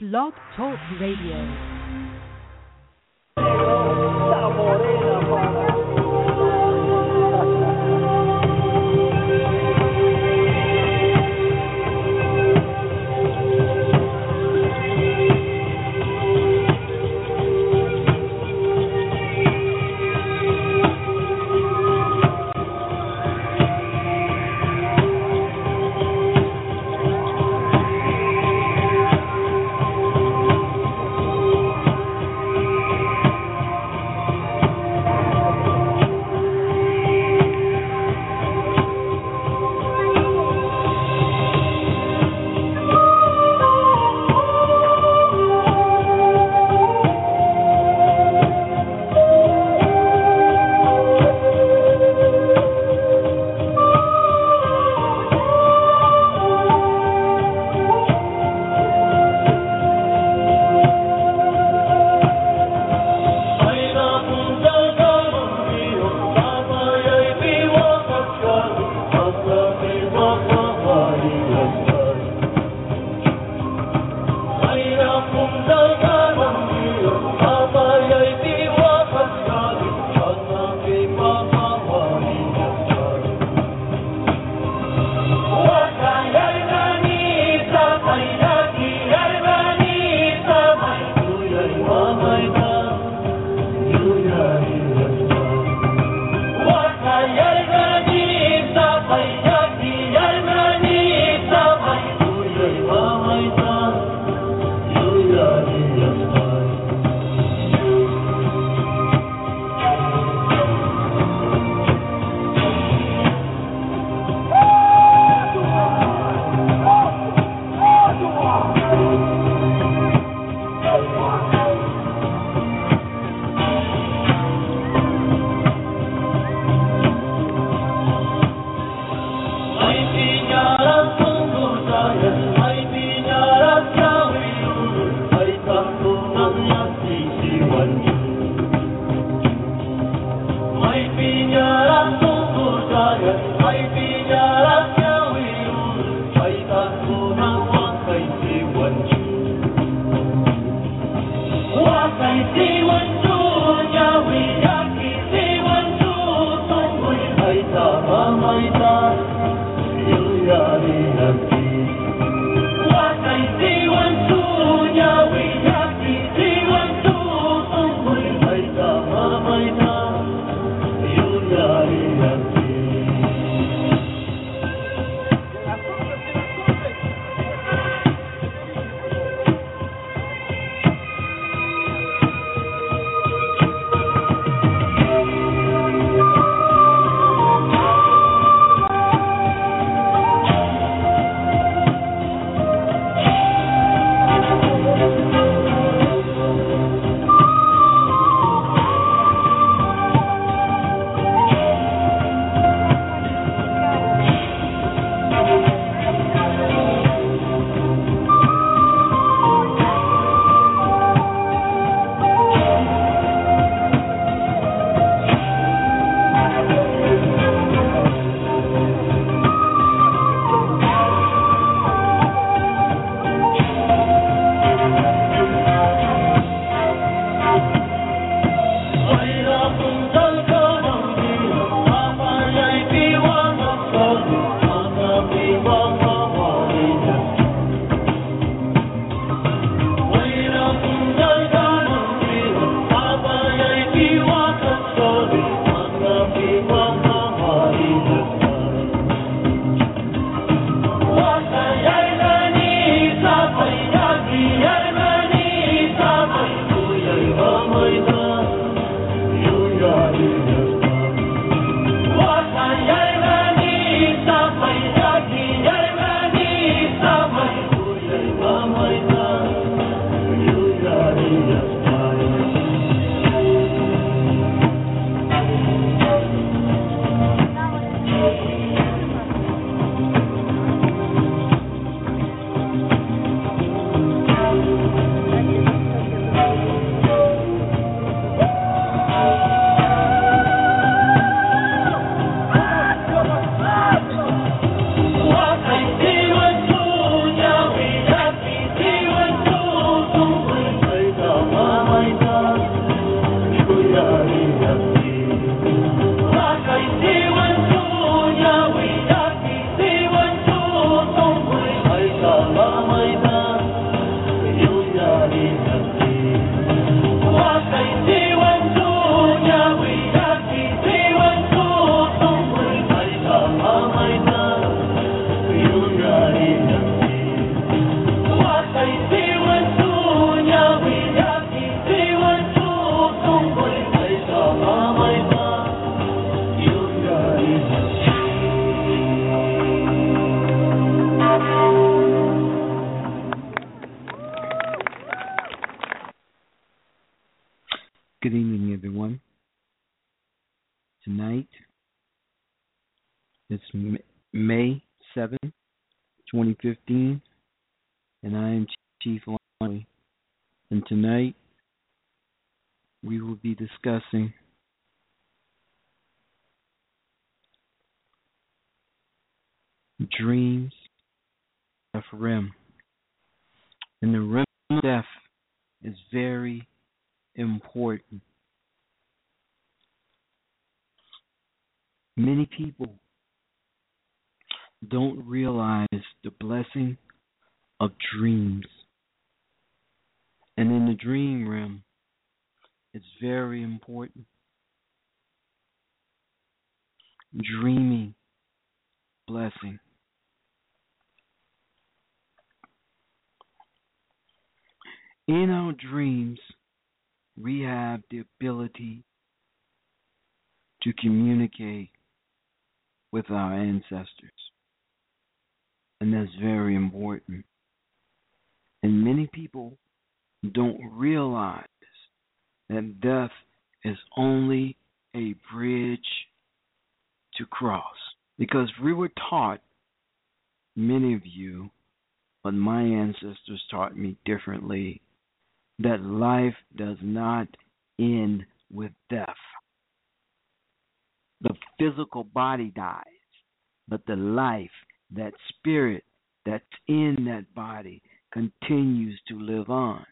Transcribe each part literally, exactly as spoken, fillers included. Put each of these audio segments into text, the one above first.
Blog Talk Radio. Good evening, everyone. Tonight it's M- May seventh, twenty fifteen, and I am Chief Lonnie. And tonight we will be discussing dreams of R E M. And the R E M of death is very important. Many people don't realize the blessing of dreams. And in the dream realm, it's very important. Dreaming, blessing. In our dreams, we have the ability to communicate with our ancestors. And that's very important. And many people don't realize that death is only a bridge to cross. Because we were taught, many of you, but my ancestors taught me differently, that life does not end with death. The physical body dies, but the life, that spirit that's in that body, continues to live on.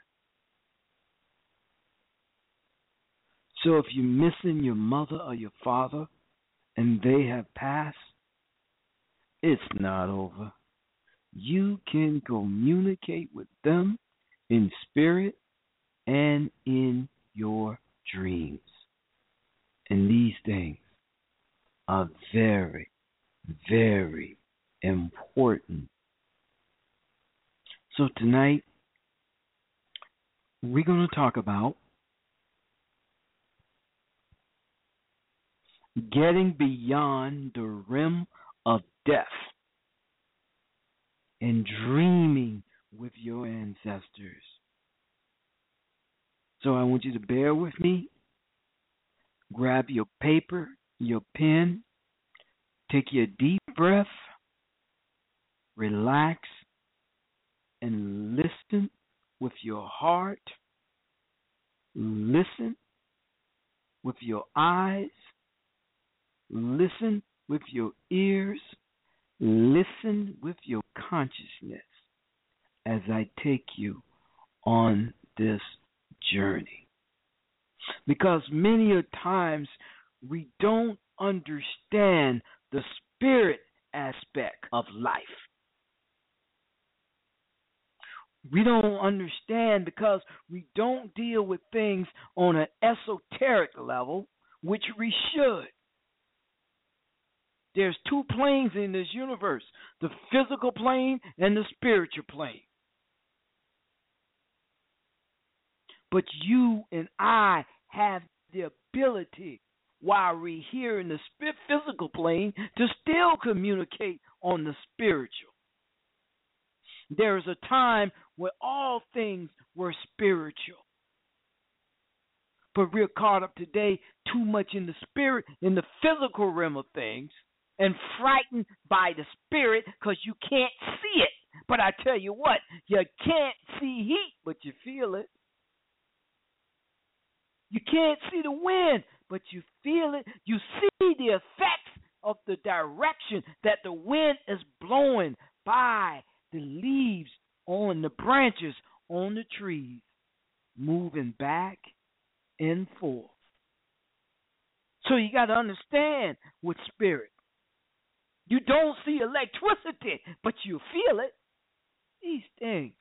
So if you're missing your mother or your father and they have passed, it's not over. You can communicate with them in spirit and in your dreams. And these things are very, very important. So tonight, we're going to talk about getting beyond the rim of death and dreaming with your ancestors. So I want you to bear with me. Grab your paper, your pen, take your deep breath, relax, and listen with your heart. Listen with your eyes. Listen with your ears. Listen with your consciousness as I take you on this journey. Because many a times we don't understand the spirit aspect of life. We don't understand because we don't deal with things on an esoteric level, which we should. There's two planes in this universe, the physical plane and the spiritual plane. But you and I have the ability, while we're here in the physical plane, to still communicate on the spiritual. There is a time where all things were spiritual. But we're caught up today too much in the spirit, in the physical realm of things, and frightened by the spirit because you can't see it. But I tell you what, you can't see heat, but you feel it. You can't see the wind, but you feel it. You see the effects of the direction that the wind is blowing by the leaves on the branches on the trees, moving back and forth. So you got to understand with spirit. You don't see electricity, but you feel it. These things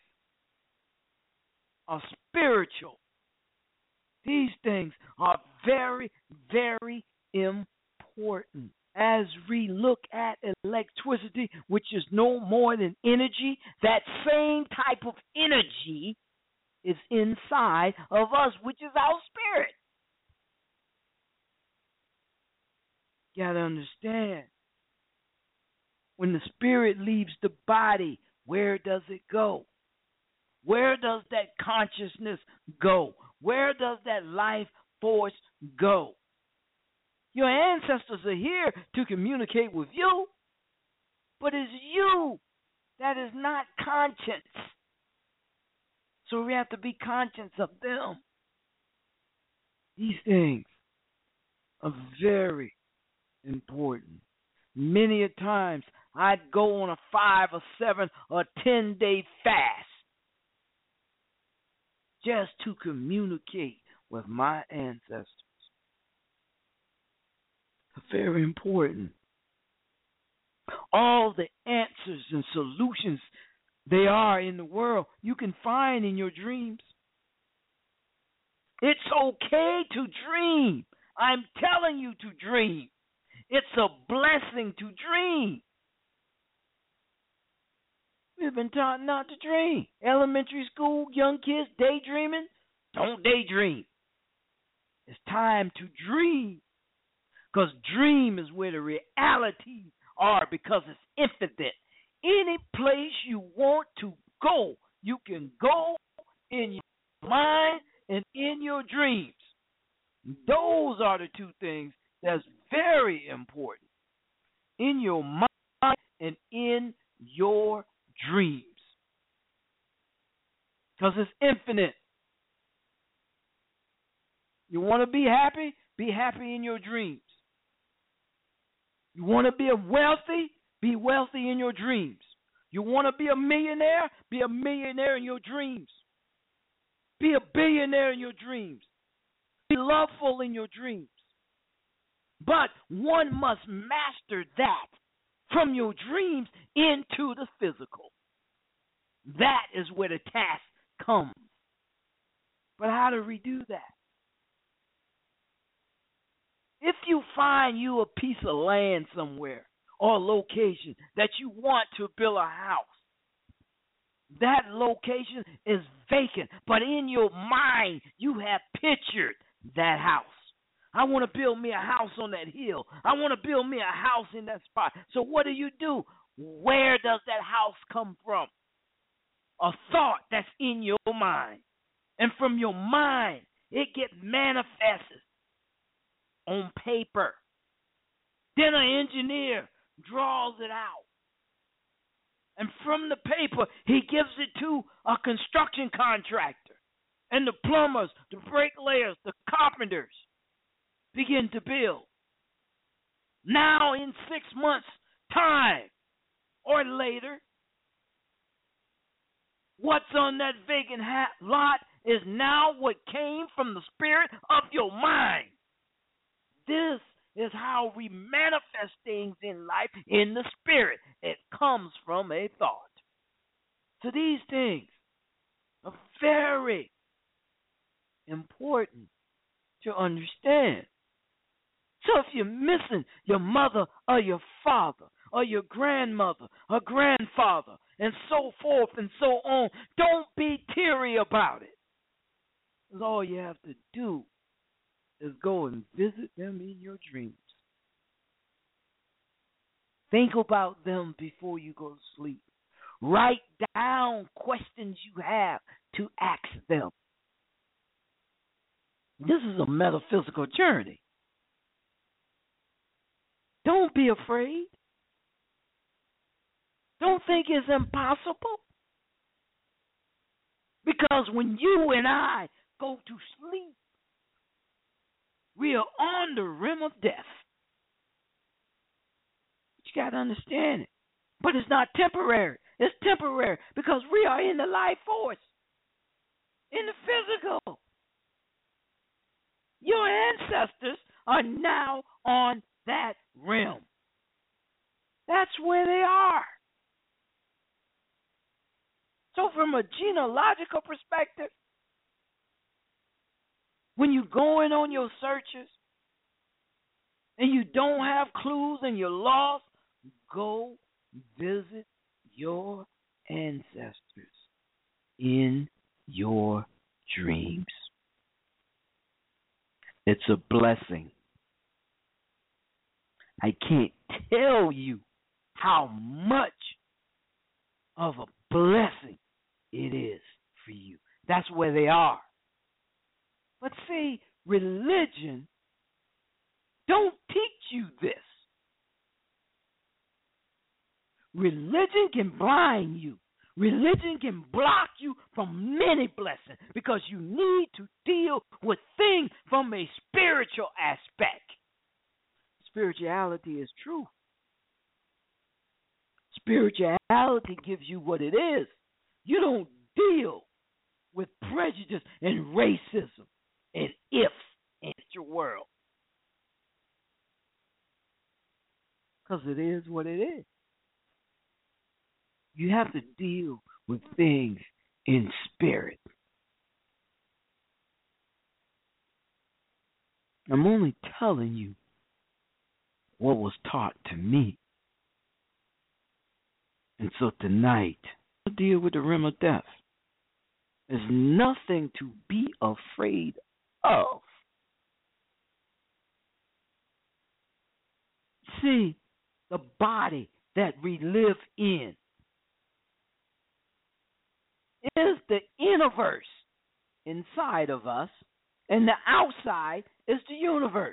are spiritual. These things are very, very important. As we look at electricity, which is no more than energy, that same type of energy is inside of us, which is our spirit. You got to understand. When the spirit leaves the body, where does it go? Where does that consciousness go? Where does that life force go? Your ancestors are here to communicate with you, but it's you that is not conscious. So we have to be conscious of them. These things are very important. Many a times I'd go on a five or seven or ten day fast just to communicate with my ancestors. Very important. All the answers and solutions they are in the world you can find in your dreams. It's okay to dream. I'm telling you to dream. It's a blessing to dream. We've been taught not to dream. Elementary school, young kids daydreaming. Don't daydream. It's time to dream. Because dream is where the realities are, because it's infinite. Any place you want to go, you can go in your mind and in your dreams. Those are the two things that's very important. In your mind and in your dreams. Because it's infinite. You want to be happy? Be happy in your dreams. You want to be a wealthy? Be wealthy in your dreams. You want to be a millionaire? Be a millionaire in your dreams. Be a billionaire in your dreams. Be loveful in your dreams. But one must master that from your dreams into the physical. That is where the task comes. But how do we do that? If you find you a piece of land somewhere or a location that you want to build a house, that location is vacant, but in your mind you have pictured that house. I want to build me a house on that hill. I want to build me a house in that spot. So what do you do? Where does that house come from? A thought that's in your mind. And from your mind, it gets manifested on paper. Then an engineer draws it out. And from the paper, he gives it to a construction contractor. And the plumbers, the bricklayers, the carpenters begin to build. Now in six months' time or later, what's on that vacant ha- lot is now what came from the spirit of your mind. This is how we manifest things in life in the spirit. It comes from a thought. So these things are very important to understand. So if you're missing your mother or your father or your grandmother or grandfather and so forth and so on, don't be teary about it. Because all you have to do is go and visit them in your dreams. Think about them before you go to sleep. Write down questions you have to ask them. This is a metaphysical journey. Don't be afraid. Don't think it's impossible. Because when you and I go to sleep, we are on the rim of death. You got to understand it. But it's not temporary. It's temporary because we are in the life force, in the physical. Your ancestors are now on that rim. That's where they are. So from a genealogical perspective, when you're going on your searches and you don't have clues and you're lost, go visit your ancestors in your dreams. It's a blessing. I can't tell you how much of a blessing it is for you. That's where they are. But see, Religion don't teach you this. Religion can blind you. Religion can block you from many blessings because you need to deal with things from a spiritual aspect. Spirituality is true. Spirituality gives you what it is. You don't deal with prejudice and racism and ifs in your world. Because it is what it is. You have to deal with things in spirit. I'm only telling you what was taught to me. And so tonight, I'll deal with the realm of death. There's nothing to be afraid of. See, the body that we live in is the universe inside of us, and the outside is the universe.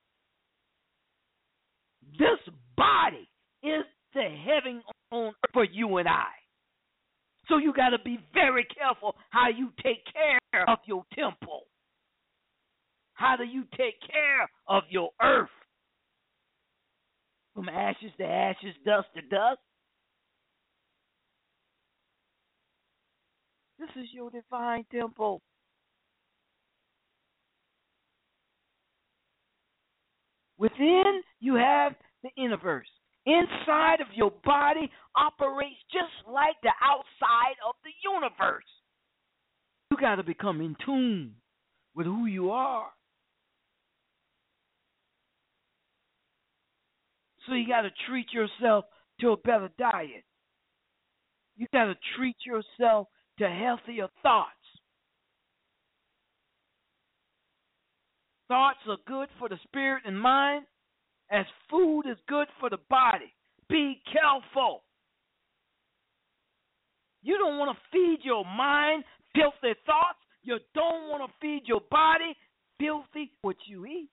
This body is the heaven on earth for you and I. So you got to be very careful how you take care of your temple. How do you take care of your earth? From ashes to ashes, dust to dust. This is your divine temple. Within, you have the universe. Inside of your body operates just like the outside of the universe. You got to become in tune with who you are. So you got to treat yourself to a better diet. You got to treat yourself to healthier thoughts. Thoughts are good for the spirit and mind, as food is good for the body. Be careful. You don't want to feed your mind filthy thoughts. You don't want to feed your body filthy what you eat.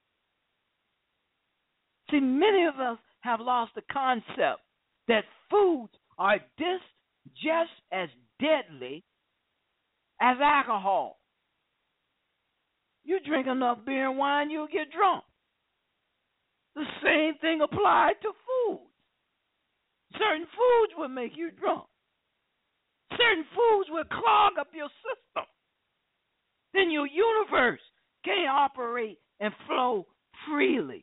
See, many of us have lost the concept that foods are this just as deadly as alcohol. You drink enough beer and wine, you'll get drunk. The same thing applied to food. Certain foods will make you drunk. Certain foods will clog up your system. Then your universe can't operate and flow freely.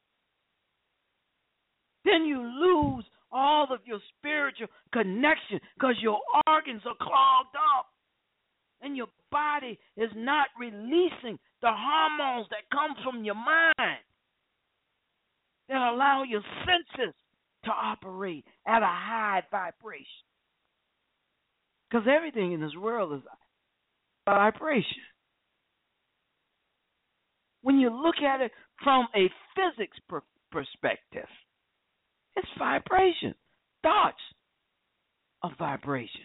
Then you lose all of your spiritual connection because your organs are clogged up. And your body is not releasing the hormones that come from your mind that allow your senses to operate at a high vibration. Because everything in this world is vibration. When you look at it from a physics per- perspective, it's vibration, thoughts of vibrations.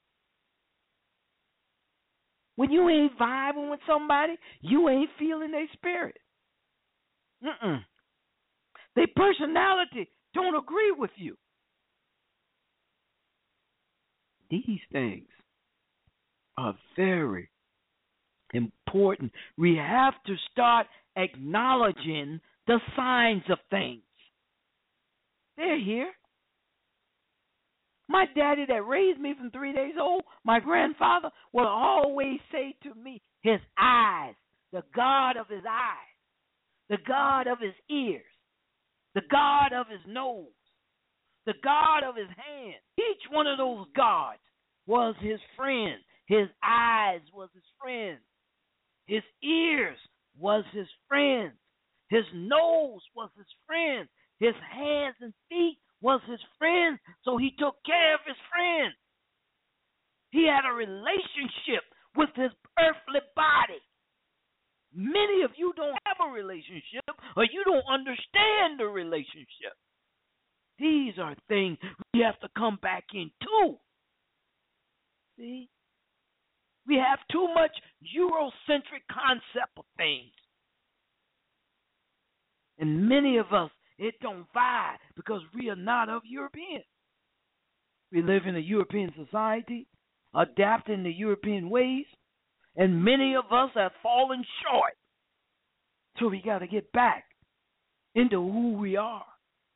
When you ain't vibing with somebody, you ain't feeling their spirit. Mm-mm. Their personality don't agree with you. These things are very important. We have to start acknowledging the signs of things. They're here. My daddy that raised me from three days old, my grandfather, will always say to me, his eyes, the God of his eyes, the God of his ears, the God of his nose, the God of his hands. Each one of those gods was his friend. His eyes was his friend. His ears was his friend. His nose was his friend. His hands and feet was his friend, so he took care of his friend. He had a relationship with his earthly body. Many of you don't have a relationship, or you don't understand the relationship. These are things we have to come back into. See? We have too much Eurocentric concept of things. And many of us, it don't vibe because we are not of European. We live in a European society, adapting the European ways, and many of us have fallen short. So we got to get back into who we are.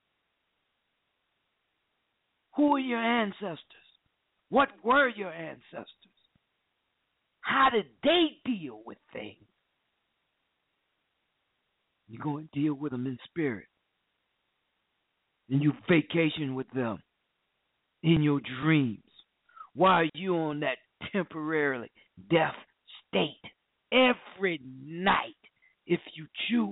Who are your ancestors? What were your ancestors? How did they deal with things? You're going to deal with them in spirit. And you vacation with them in your dreams while you're on that temporarily death state every night if you choose.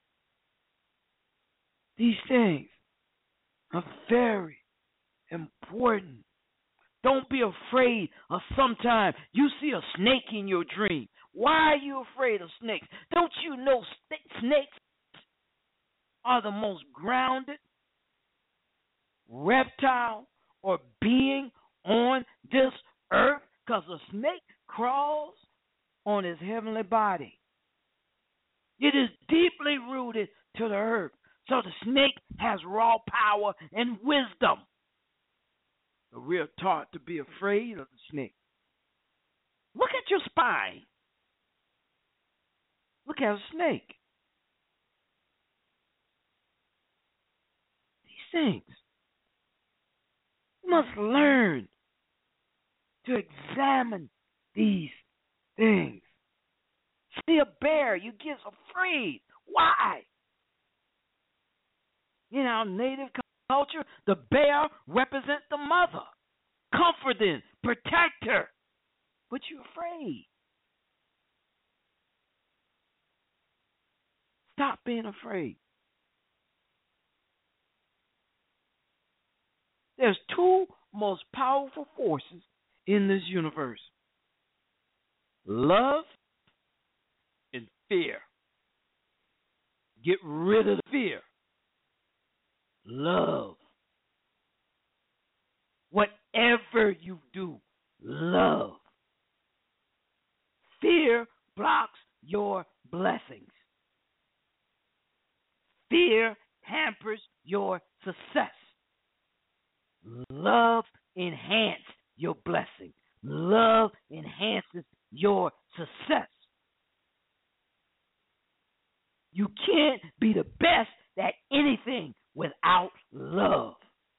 These things are very important. Don't be afraid of sometimes you see a snake in your dream. Why are you afraid of snakes? Don't you know snakes are the most grounded reptile or being on this earth? Because a snake crawls on his heavenly body. It is deeply rooted to the earth. So the snake has raw power and wisdom. But we are taught to be afraid of the snake. Look at your spine. Look at a snake. These things. You must learn to examine these things. See a bear, you get afraid. Why? In our native culture, the bear represents the mother, comforting, protector. But you're afraid. Stop being afraid. There's two most powerful forces in this universe: love and fear. Get rid of the fear. Love. Whatever you do, love. Fear blocks your blessings. Fear hampers your success. Love enhances your blessing. Love enhances your success. You can't be the best at anything without love.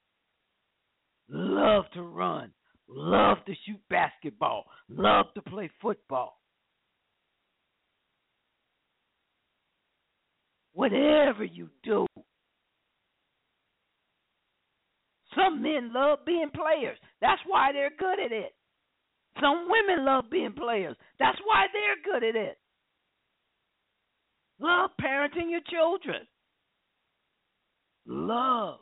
Love to run. Love to shoot basketball. Love to play football. Whatever you do. Some men love being players. That's why they're good at it. Some women love being players. That's why they're good at it. Love parenting your children. Love.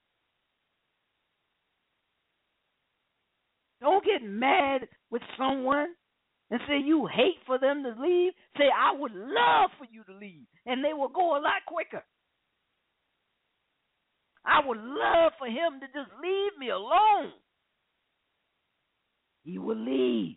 Don't get mad with someone and say you hate for them to leave. Say, I would love for you to leave. And they will go a lot quicker. I would love for him to just leave me alone. He will leave.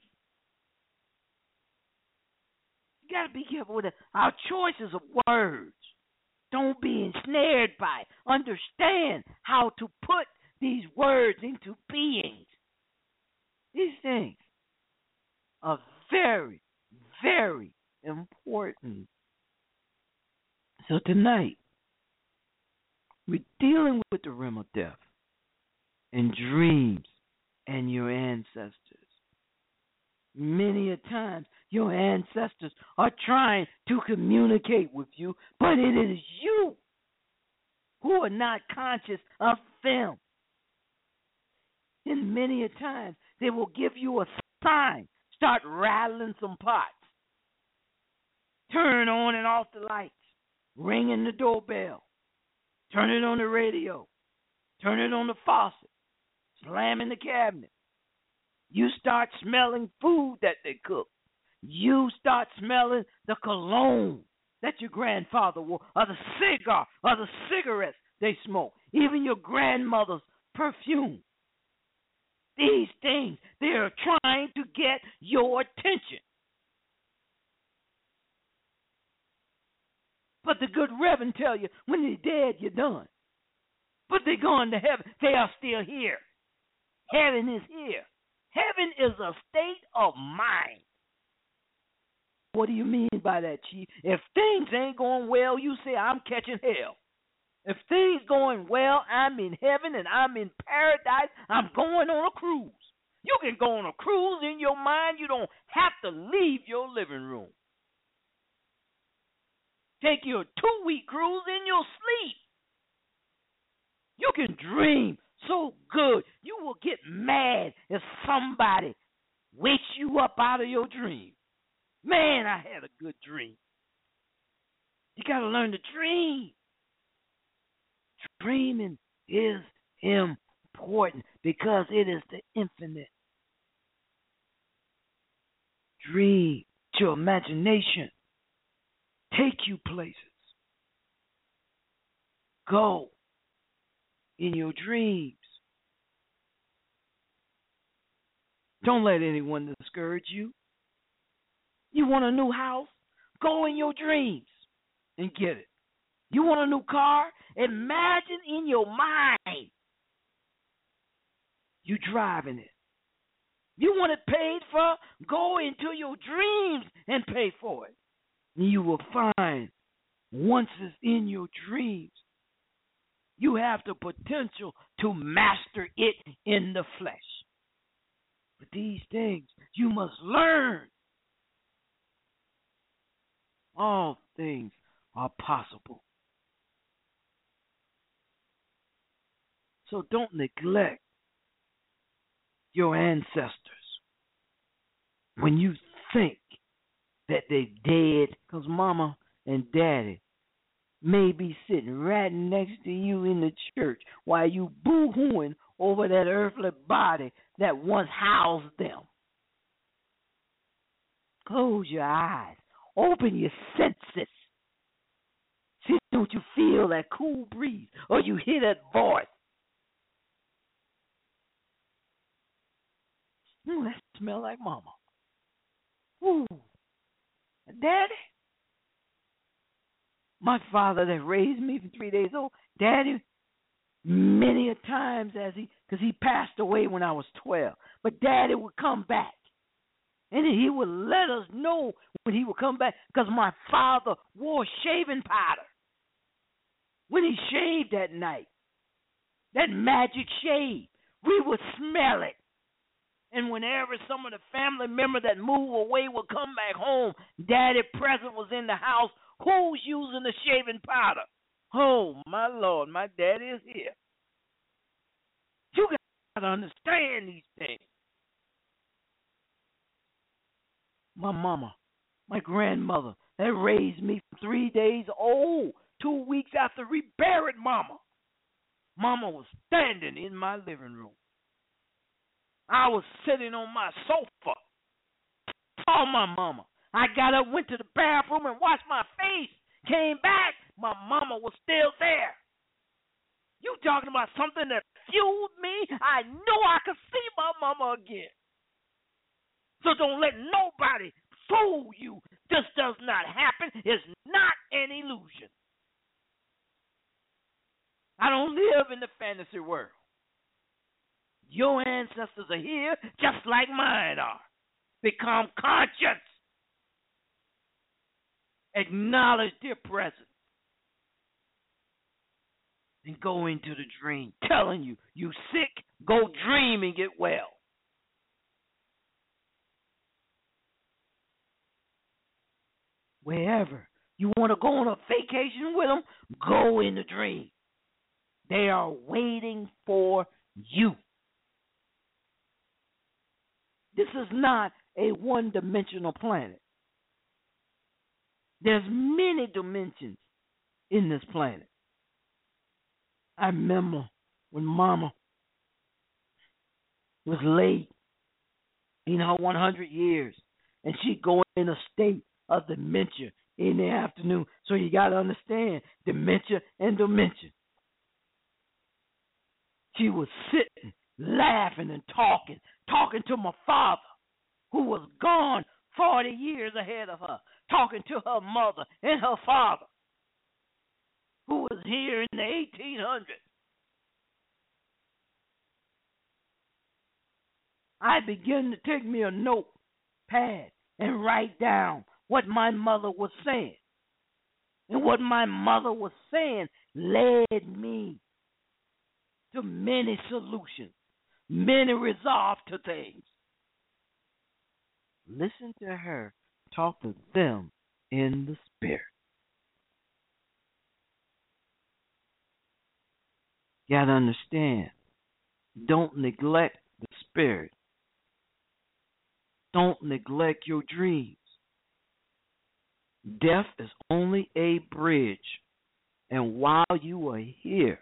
You got to be careful with it. Our choices of words. Don't be ensnared by it. Understand how to put these words into beings. These things are very, very important. So tonight, we're dealing with the realm of death and dreams and your ancestors. Many a times, your ancestors are trying to communicate with you, but it is you who are not conscious of them. And many a times, they will give you a sign. Start rattling some pots. Turn on and off the lights. Ringing the doorbell. Turn it on the radio. Turn it on the faucet. Slamming the cabinet. You start smelling food that they cook. You start smelling the cologne that your grandfather wore, or the cigar, or the cigarettes they smoke. Even your grandmother's perfume. These things, they are trying to get your attention. But the good Reverend tell you, when you're dead, you're done. But they're going to heaven. They are still here. Heaven is here. Heaven is a state of mind. What do you mean by that, Chief? If things ain't going well, you say, I'm catching hell. If things going well, I'm in heaven and I'm in paradise. I'm going on a cruise. You can go on a cruise in your mind. You don't have to leave your living room. Take your two-week cruise in your sleep. You can dream so good. You will get mad if somebody wakes you up out of your dream. Man, I had a good dream. You got to learn to dream. Dreaming is important because it is the infinite. Dream. Your imagination take you places. Go in your dreams. Don't let anyone discourage you. You want a new house? Go in your dreams and get it. You want a new car? Imagine in your mind you driving it. You want it paid for? Go into your dreams and pay for it. And you will find once it's in your dreams, you have the potential to master it in the flesh. But these things you must learn. All things are possible. So don't neglect your ancestors. When you think that they're dead, because mama and daddy may be sitting right next to you in the church while you boo-hooing over that earthly body that once housed them. Close your eyes. Open your senses. See, don't you feel that cool breeze or you hear that voice? Ooh, that smell like mama. Ooh, Daddy. My father that raised me from three days old, Daddy, many a times as he, because he passed away when I was twelve, but Daddy would come back. And he would let us know when he would come back because my father wore shaving powder. When he shaved that night, that magic shave, we would smell it. And whenever some of the family member that moved away would come back home, Daddy present was in the house. Who's using the shaving powder? Oh, my Lord, my daddy is here. You got to understand these things. My mama, my grandmother, that raised me from three days old, two weeks after we buried mama. Mama was standing in my living room. I was sitting on my sofa. Saw my mama. I got up, went to the bathroom, and washed my face. Came back, my mama was still there. You talking about something that fueled me? I knew I could see my mama again. So don't let nobody fool you. This does not happen. It's not an illusion. I don't live in the fantasy world. Your ancestors are here just like mine are. Become conscious. Acknowledge their presence. And go into the dream. Telling you, you sick, go dream and get well. Wherever you want to go on a vacation with them, go in the dream. They are waiting for you. This is not a one-dimensional planet. There's many dimensions in this planet. I remember when Mama was late in her one hundred years, and she'd go in a state of dementia in the afternoon. So you got to understand dementia and dementia. She was sitting, laughing and talking, talking to my father, who was gone forty years ahead of her, talking to her mother and her father. who was here in the eighteen hundreds. I began to take me a notepad and write down what my mother was saying. And what my mother was saying led me to many solutions, many resolve to things. Listen to her talk to them in the spirit. You got to understand, don't neglect the spirit. Don't neglect your dreams. Death is only a bridge. And while you are here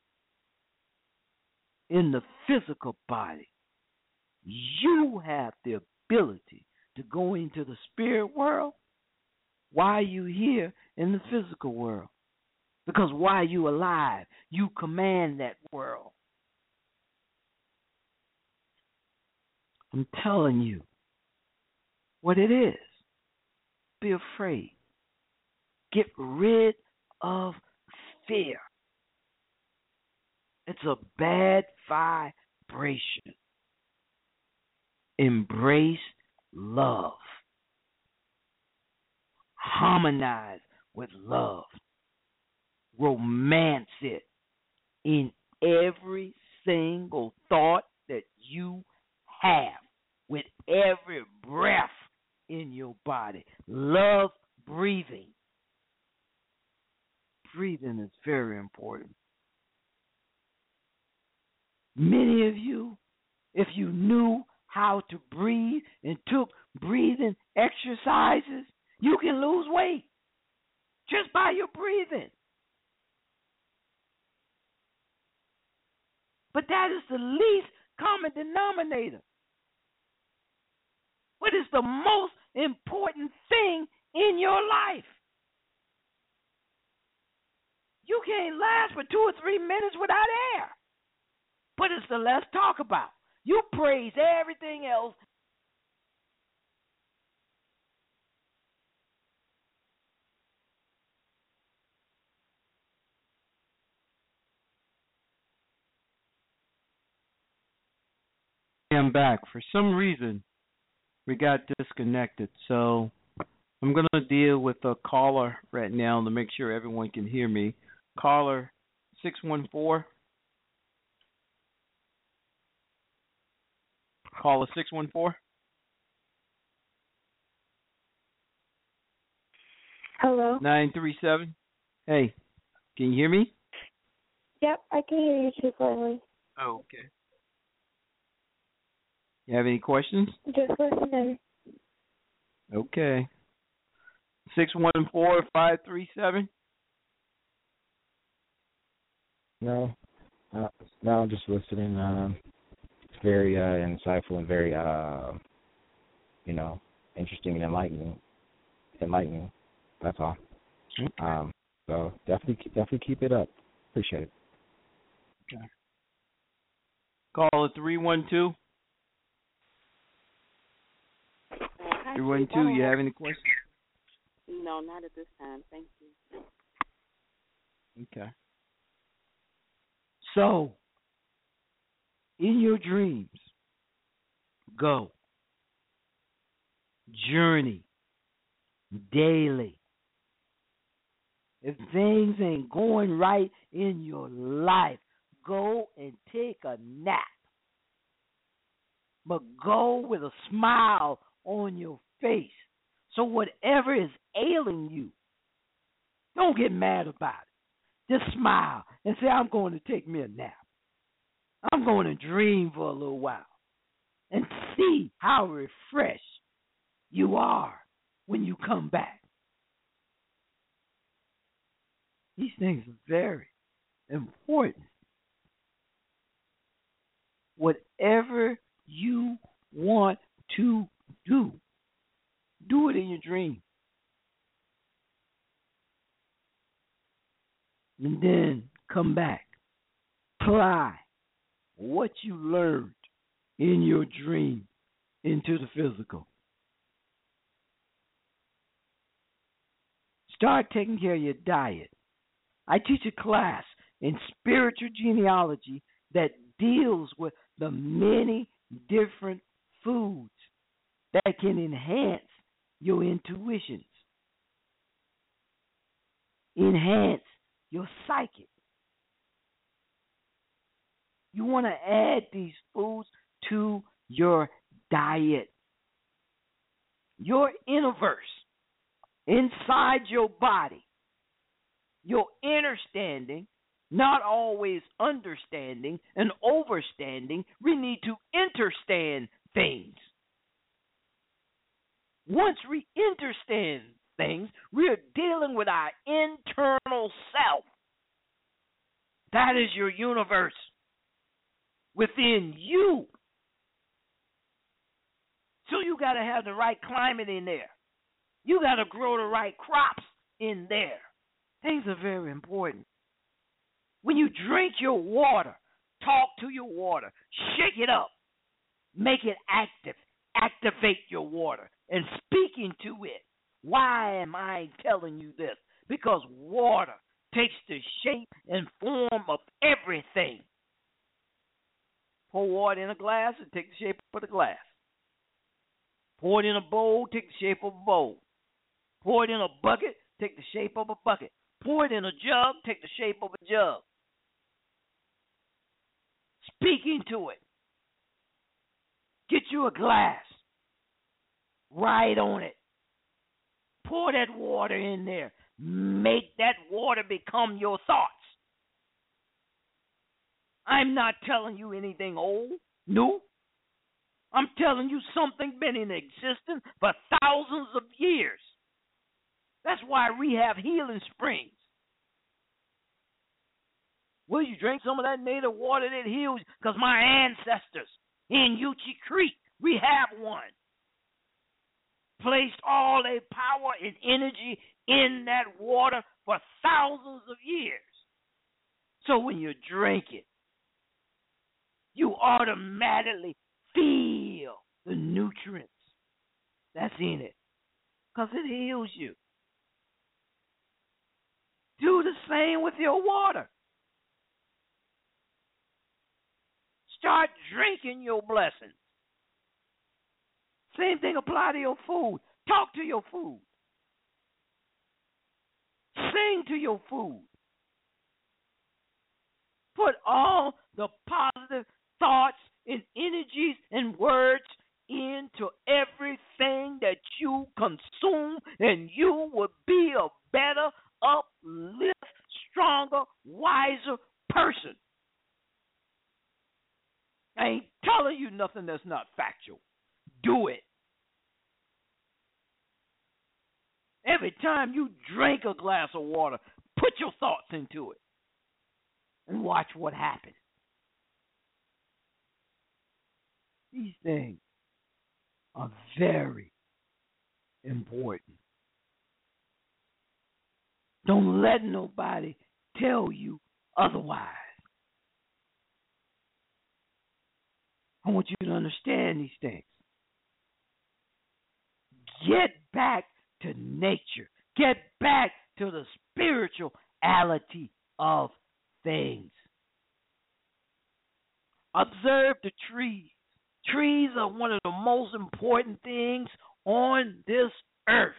in the physical body, you have the ability to go into the spirit world while you here in the physical world. Because while you alive, you command that world. I'm telling you what it is. Be afraid. Get rid of fear. It's a bad vibration. Embrace love. Harmonize with love. Romance it in every single thought that you have, with every breath in your body. Love breathing. Breathing is very important. Many of you, if you knew how to breathe and took breathing exercises, you can lose weight just by your breathing. But that is the least common denominator. What is the most important thing in your life? You can't last for two or three minutes without air. But it's the less talk about. You praise everything else. I'm back. For some reason, we got disconnected. So I'm going to deal with a caller right now to make sure everyone can hear me. Caller six one four. Caller six one four. Hello. nine three seven. Hey, can you hear me? Yep, I can hear you too clearly. Oh, okay. You have any questions? Just listening. Okay. six one four, five three seven. No, uh, no, I'm just listening. Um, it's very uh, insightful and very, uh, you know, interesting and enlightening. Enlightening. That's all. Okay. Um, so definitely, definitely keep it up. Appreciate it. Okay. Call it three one two. three one two, you have any questions? No, not at this time. Thank you. Okay. So, in your dreams, go. Journey daily. If things ain't going right in your life, go and take a nap. But go with a smile on your face. So whatever is ailing you, don't get mad about it. Just smile and say, I'm going to take me a nap. I'm going to dream for a little while and see how refreshed you are when you come back. These things are very important. Whatever you want to do, do it in your dream. And then come back. Apply what you learned in your dream into the physical. Start taking care of your diet. I teach a class in spiritual genealogy that deals with the many different foods that can enhance your intuitions, enhance your psychic. You want to add these foods to your diet. Your universe, inside your body, your understanding, not always understanding and overstanding. We need to understand things. Once we understand things, we're dealing with our internal self. That is your universe within you. So you got to have the right climate in there. You got to grow the right crops in there. Things are very important. When you drink your water, talk to your water, shake it up, make it active, activate your water, and speaking to it. Why am I telling you this? Because water takes the shape and form of everything. Pour water in a glass, it takes the shape of the glass. Pour it in a bowl, take the shape of a bowl. Pour it in a bucket, take the shape of a bucket. Pour it in a jug, take the shape of a jug. Speaking to it. Get you a glass. Write on it. Pour that water in there. Make that water become your thoughts. I'm not telling you anything old, new. I'm telling you something been in existence for thousands of years. That's why we have healing springs. Will you drink some of that native water that heals? Because my ancestors in Uchee Creek, we have one. Placed all their power and energy in that water for thousands of years. So when you drink it, you automatically feel the nutrients that's in it because it heals you. Do the same with your water. Start drinking your blessings. Same thing apply to your food. Talk to your food. Sing to your food. Put all the positive thoughts and energies and words into everything that you consume, and you will be a better, uplift, stronger, wiser person. I ain't telling you nothing that's not factual. Do it. Every time you drink a glass of water, put your thoughts into it and watch what happens. These things are very important. Don't let nobody tell you otherwise. I want you to understand these things. Get back to nature. Get back to the spirituality of things. Observe the trees. Trees are one of the most important things on this earth.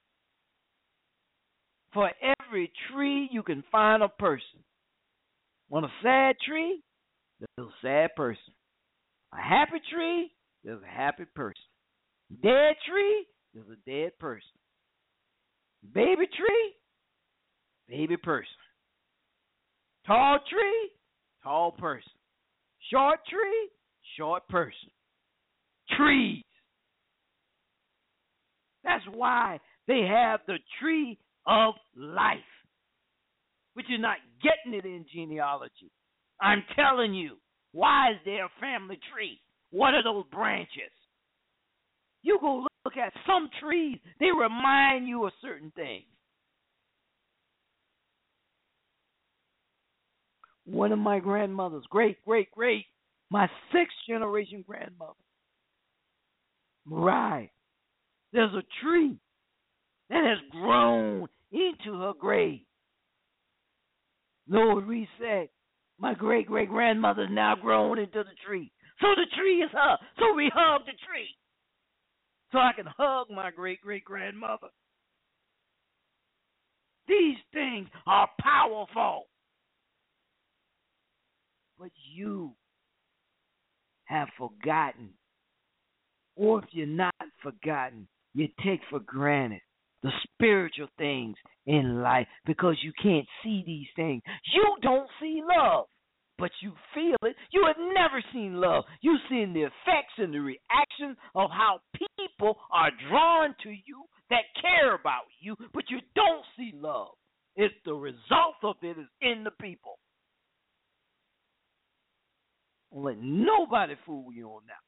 For every tree, you can find a person. Want a sad tree? There's a sad person. A happy tree? There's a happy person. Dead tree? There's a dead person. Baby tree? Baby person. Tall tree? Tall person. Short tree? Short person. Trees. That's why they have the tree of life, but you're not getting it in genealogy. I'm telling you, why is there a family tree? What are those branches? You go look at some trees, they remind you of certain things. One of my grandmothers, great, great, great, my sixth generation grandmother, Mariah, there's a tree that has grown into her grave. Lord Reed said, my great great grandmother's now grown into the tree. So the tree is her. So we hug the tree. So I can hug my great great grandmother. These things are powerful. But you have forgotten. Or if you're not forgotten, you take for granted the spiritual things in life because you can't see these things. You don't see love, but you feel it. You have never seen love. You've seen the effects and the reactions of how people are drawn to you that care about you, but you don't see love. It's the result of it is in the people. Don't let nobody fool you on that.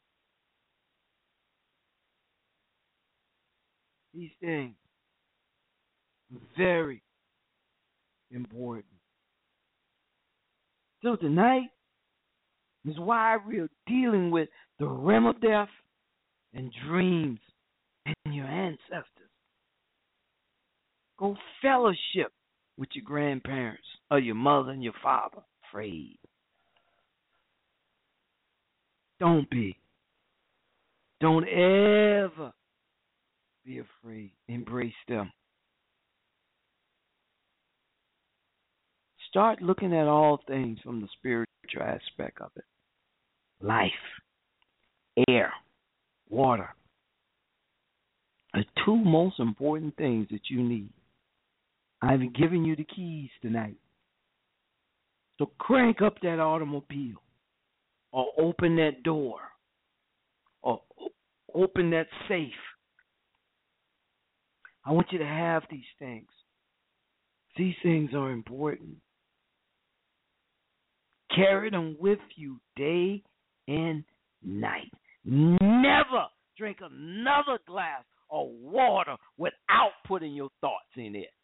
These things are very important. So tonight is why we're dealing with the realm of death and dreams and your ancestors. Go fellowship with your grandparents or your mother and your father. Afraid. Don't be. Don't ever be afraid. Embrace them. Start looking at all things from the spiritual aspect of it. Life, air, water are two most important things that you need. I've given you the keys tonight. So crank up that automobile or open that door or open that safe. I want you to have these things. These things are important. Carry them with you day and night. Never drink another glass of water without putting your thoughts in it.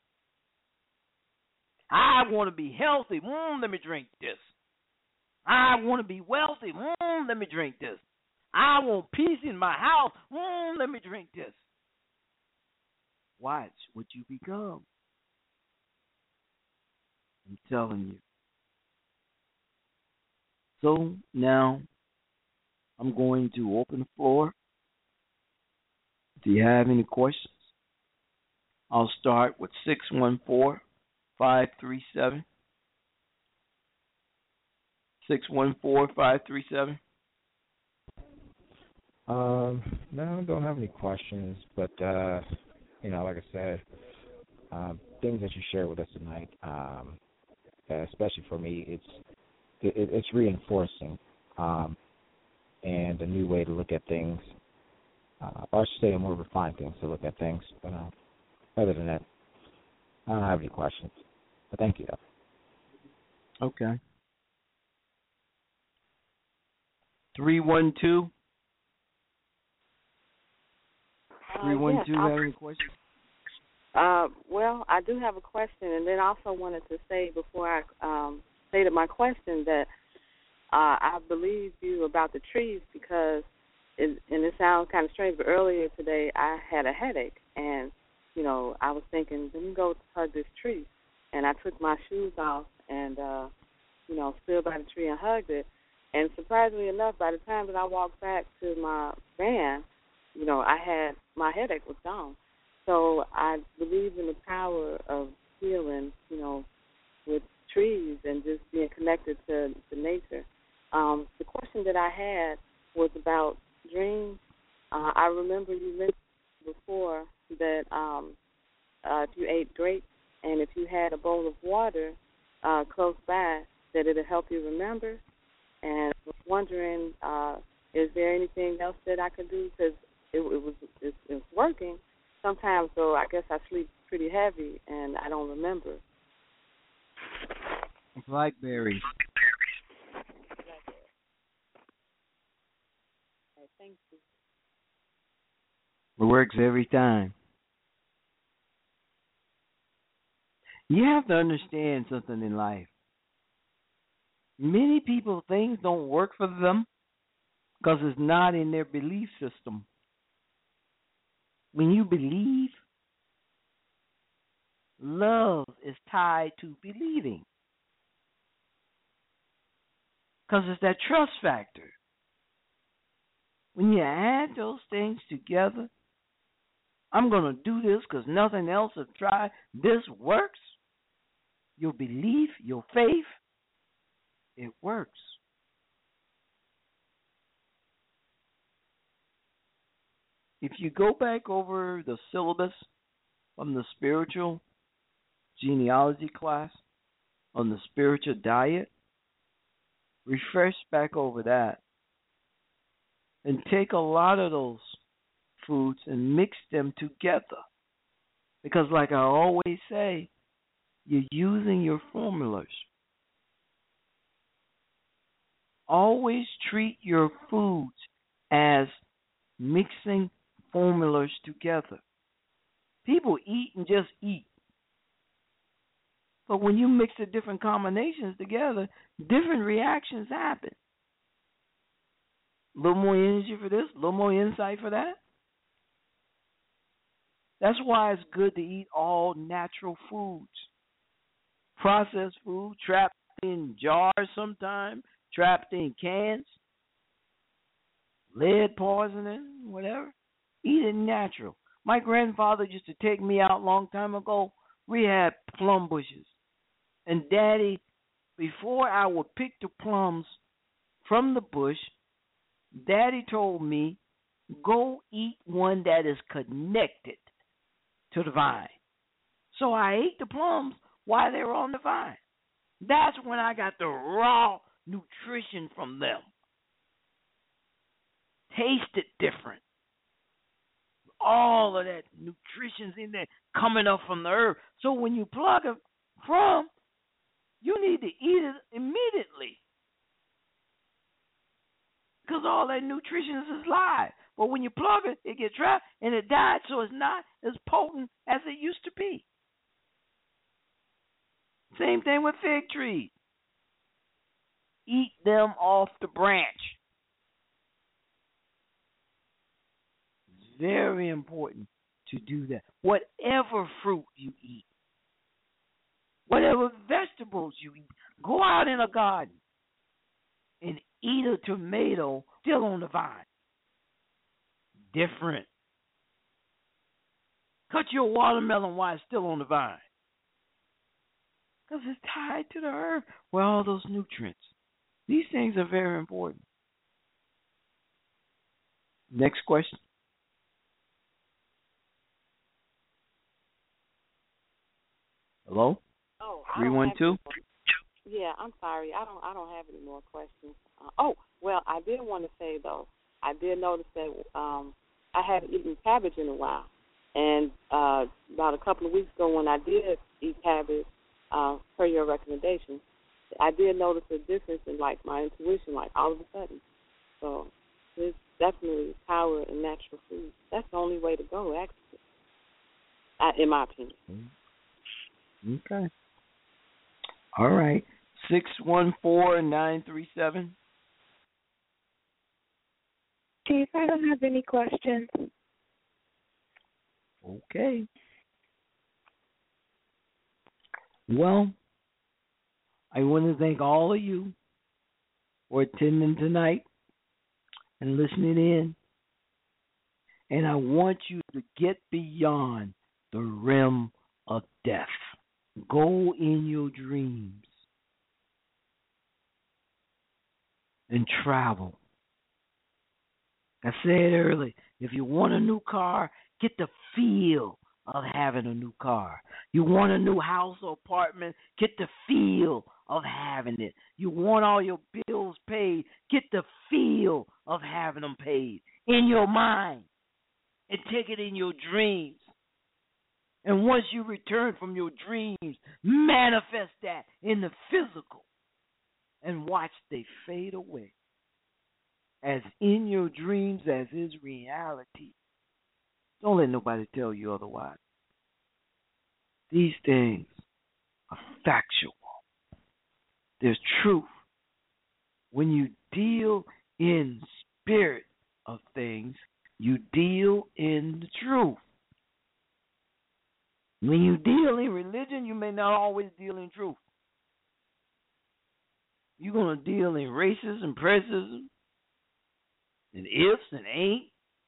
I want to be healthy. Mm, let me drink this. I want to be wealthy. Mm, let me drink this. I want peace in my house. Mm, let me drink this. Watch what you become. I'm telling you. So now I'm going to open the floor. Do you have any questions? I'll start with six one four, five three seven. six one four, five three seven. Um, no, I don't have any questions, but, uh, you know, like I said, um, things that you shared with us tonight, um, especially for me, it's it, it's reinforcing um, and a new way to look at things, uh, or I should say a more refined things to look at things. But uh, other than that, I don't have any questions. But thank you, though. Okay. three one two. three one two, uh, yes, have any questions? Uh, well, I do have a question, and then I also wanted to say before I um, stated my question that uh, I believe you about the trees because, it, and it sounds kind of strange, but earlier today I had a headache, and, you know, I was thinking, let me go hug this tree. And I took my shoes off and, uh, you know, stood by the tree and hugged it. And surprisingly enough, by the time that I walked back to my van, you know, I had, my headache was gone. So I believe in the power of healing, you know, with trees and just being connected to, to nature. Um, the question that I had was about dreams. Uh, I remember you mentioned before that um, uh, if you ate grapes and if you had a bowl of water uh, close by, that it would help you remember. And I was wondering, uh, is there anything else that I could do? Because it, it was it, it was working. Sometimes, though, I guess I sleep pretty heavy and I don't remember. Blackberries. Okay, thank you. It works every time. You have to understand something in life. Many people, things don't work for them because it's not in their belief system. When you believe, love is tied to believing. Because it's that trust factor. When you add those things together, I'm going to do this because nothing else has tried. This works. Your belief, your faith, it works. If you go back over the syllabus from the spiritual genealogy class on the spiritual diet, refresh back over that and take a lot of those foods and mix them together. Because like I always say, you're using your formulas. Always treat your foods as mixing formulas together. People eat and just eat. But when you mix the different combinations together, different reactions happen. A little more energy for this, a little more insight for that. That's why it's good to eat all natural foods. Processed food, trapped in jars sometimes, trapped in cans, lead poisoning, whatever. Eat it natural. My grandfather used to take me out a long time ago. We had plum bushes. And Daddy, before I would pick the plums from the bush, Daddy told me, go eat one that is connected to the vine. So I ate the plums while they were on the vine. That's when I got the raw nutrition from them. Tasted different. All of that nutrition's in there coming up from the herb. So when you plug it from, you need to eat it immediately. Because all that nutrition is live. But when you plug it, it gets trapped and it died, so it's not as potent as it used to be. Same thing with fig trees. Eat them off the branch. It's very important to do that. Whatever fruit you eat, whatever vegetables you eat, go out in a garden and eat a tomato still on the vine. Different. Cut your watermelon while it's still on the vine. Because it's tied to the herb with all those nutrients. These things are very important. Next question. Hello? Oh, three one two? Yeah, I'm sorry. I don't I don't have any more questions. Uh, oh, well, I did want to say, though, I did notice that um, I haven't eaten cabbage in a while. And uh, about a couple of weeks ago when I did eat cabbage, uh, per your recommendation, I did notice a difference in, like, my intuition, like, all of a sudden. So there's definitely power in natural food. That's the only way to go, actually, I, in my opinion. Okay. All right. six one four, nine three seven. Chief, I don't have any questions. Okay. Well, I want to thank all of you for attending tonight and listening in. And I want you to get beyond the realm of death. Go in your dreams and travel. I said earlier, if you want a new car, get the feel of having a new car. You want a new house or apartment, get the feel of having it. You want all your bills paid, get the feel of having them paid in your mind and take it in your dreams. And once you return from your dreams, manifest that in the physical and watch they fade away. As in your dreams, as is reality. Don't let nobody tell you otherwise. These things are factual. There's truth. When you deal in spirit of things, you deal in the truth. When you deal in religion, you may not always deal in truth. You're going to deal in racism and prejudice and ifs and ain't?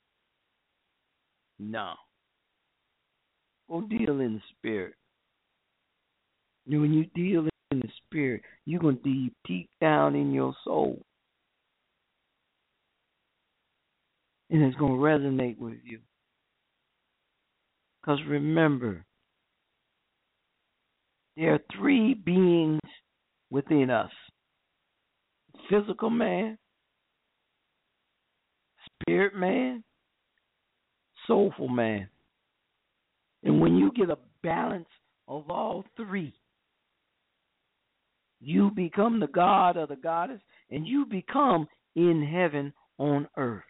No. Go deal in the spirit. And when you deal in the spirit, you're going to deep, deep down in your soul. And it's going to resonate with you. Because remember, there are three beings within us. Physical man, spirit man, soulful man. And when you get a balance of all three, you become the god or the goddess, and you become in heaven on earth.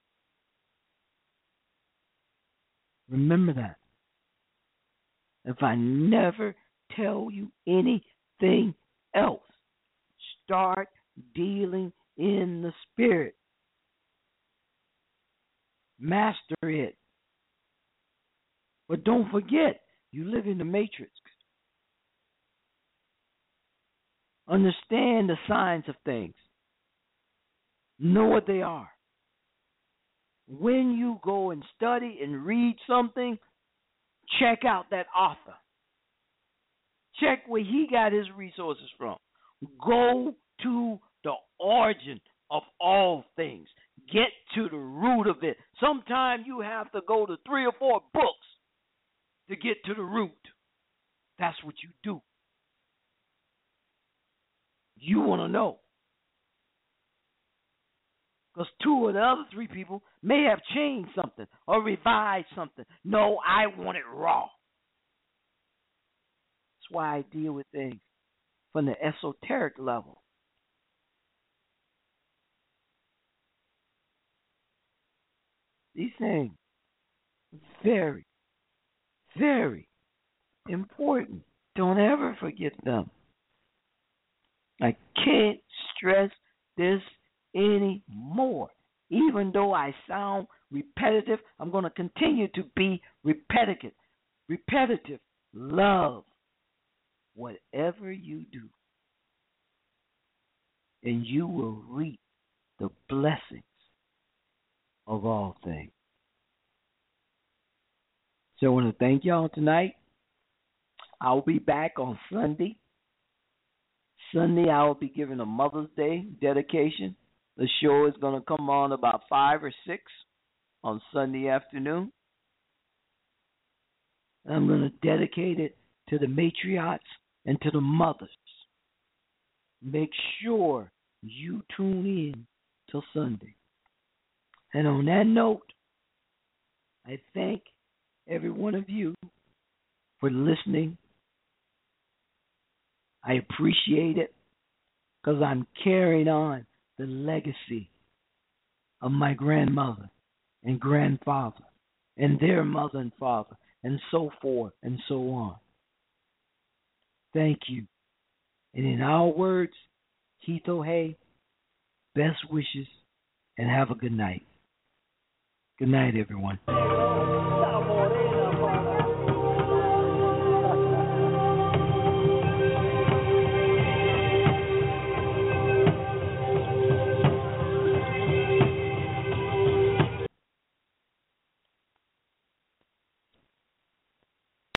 Remember that. If I never tell you anything else, start dealing in the spirit. Master it. But don't forget, you live in the matrix. Understand the signs of things. Know what they are. When you go and study and read something, check out that author. Check where he got his resources from. Go to the origin of all things. Get to the root of it. Sometimes you have to go to three or four books to get to the root. That's what you do. You want to know. Because two of the other three people may have changed something or revised something. No, I want it raw. That's why I deal with things from the esoteric level. These things very, very important. Don't ever forget them. I can't stress this anymore. Even though I sound repetitive, I'm going to continue to be repetitive. Repetitive. Love whatever you do, and you will reap the blessings of all things. So I want to thank y'all tonight. I'll be back on Sunday. Sunday, I will be giving a Mother's Day dedication. The show is going to come on about five or six on Sunday afternoon. I'm going to dedicate it to the matriarchs and to the mothers. Make sure you tune in till Sunday. And on that note, I thank every one of you for listening. I appreciate it because I'm carrying on the legacy of my grandmother and grandfather and their mother and father and so forth and so on. Thank you. And in our words, Hito Hey, best wishes and have a good night. Good night, everyone.